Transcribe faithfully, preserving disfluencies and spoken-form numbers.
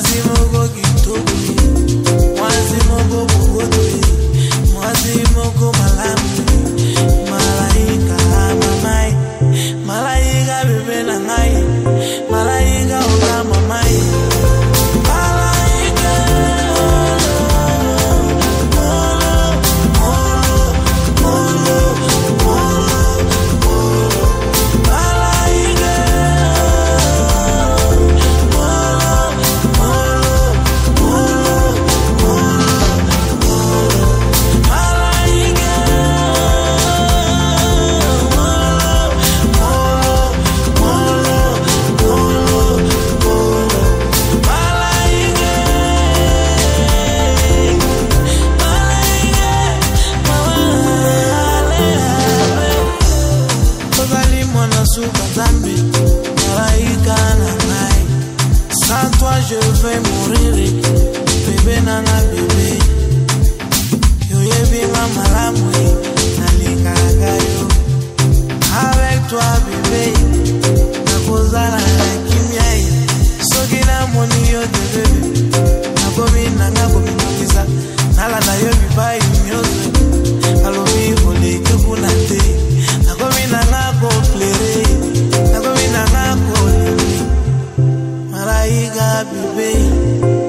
Mwazimogo Gitogui, Mwazimogo Bogotui, Mwazimogo Malambi, Malaika Mamai, Malaika Bebe Nangai, Malaika Oga Mamai. Sans toi je vais mourir, bébé nana bébé. Yo yebinga malamwe, nalinga yo. Avec toi bébé, nakozala na kimia. Soki na moni yo de bébé, nakomi nanga komi ngiza. Nala na yo bibai nyoze, alobi oleke kunate. Nakomi nanga ko plere, nakomi nanga ko lele. Malaika bébé.